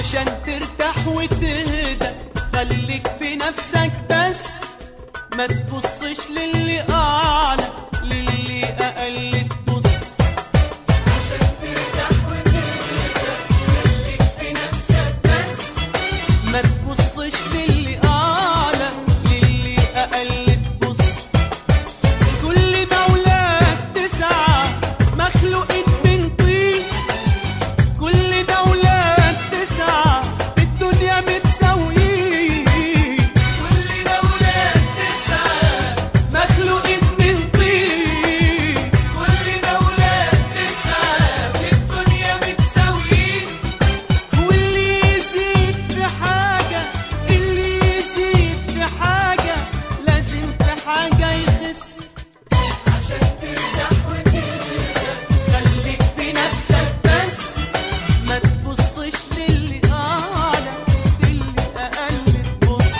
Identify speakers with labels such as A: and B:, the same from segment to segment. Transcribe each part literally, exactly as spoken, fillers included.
A: عشان ترتاح وتهدى. خليك في نفسك بس، ما تبصش للي أعلى، للي أقل تبص.
B: عشان ترتاح وتهدى خليك في نفسك بس،
A: ما تبصش للي أعلى، للي أقل تبص. كل دولة تسعى مخلوقين من طين، كل دولة تسعى في الدنيا متساويين.
B: كل دولة تسعى
A: مخلوقين من طين،
B: كل دولة تسعى في الدنيا متساويين.
A: واللي يزيد في حاجة، اللي يزيد في حاجة لازم في حاجة يخس.
B: عشان ترتاح وتهدى
A: خليك في نفسك بس، ما تبصش للي أعلى، للي أقل تبص.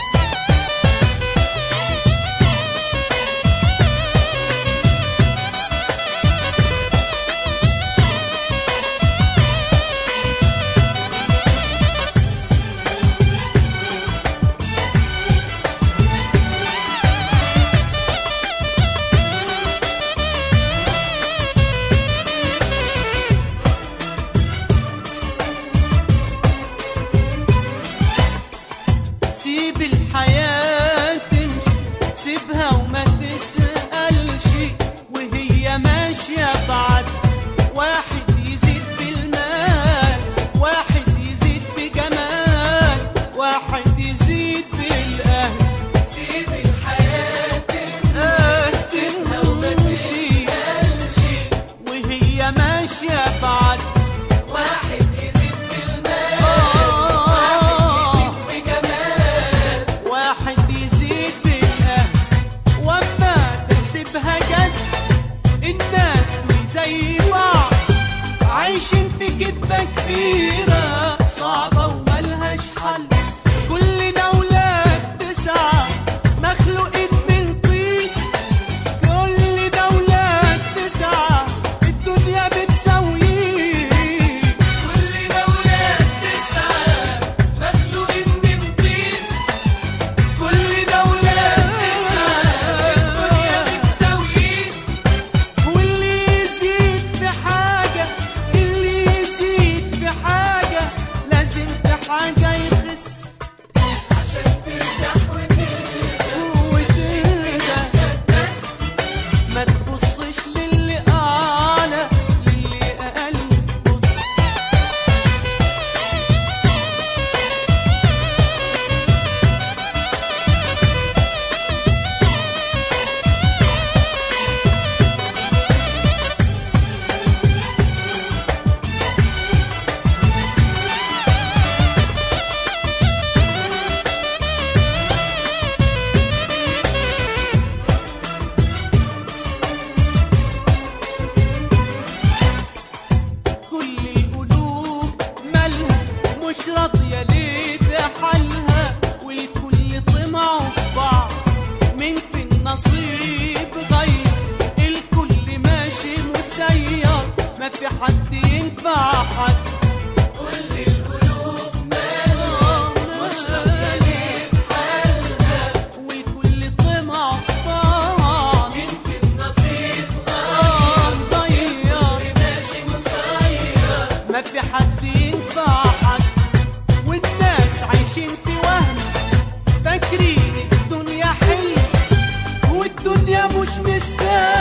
A: سيب الحياة تمشي، سيبها وما تسألش، وهي ماشية بعد. واحد يزيد بالمال، واحد يزيد بجمال، واحد يزيد بالأهل.
B: سيب الحياة
A: آه
B: سيبها وما
A: تمشي،
B: تسألش.
A: وهي ماشية بعد.
B: واحد يزيد بالمال،
A: آه
B: بجمال،
A: واحد يزيد بالأهل. وأما تحسبها جد، الناس دول زي بعض، عايشين في كدبة كبيرة صعبة وملهاش حل. كل دولة تسعى مخلوقين من طين، كل دولة تسعى الدنيا بتساويين.
B: كل دولة تسعى مخلوقين من طين، كل دولة تسعى الدنيا بتساويين.
A: واللي يزيد في حاجة، اللي يزيد في حاجة لازم في حاجة يخس.
B: عشان ترتاح وتهدى
A: وتهدى
B: بس،
A: ما تبصش للي أعلى، للي أقل تبص. كل القلوب مالها مش راضية ليه بحالها، والكل طمعه في بعض. من في النصيب غير، الكل ماشي مسير، ما في حد ينفع حد.
B: كل القلوب مالها مش راضية ليه بحالها،
A: والكل طمعه في بعض.
B: مين في النصيب
A: آه مغير،
B: ماشي مسير.
A: ما في حد ينفع حد. والناس عايشين في وهم، فاكرين الدنيا حلوة والدنيا مش مستاهلة.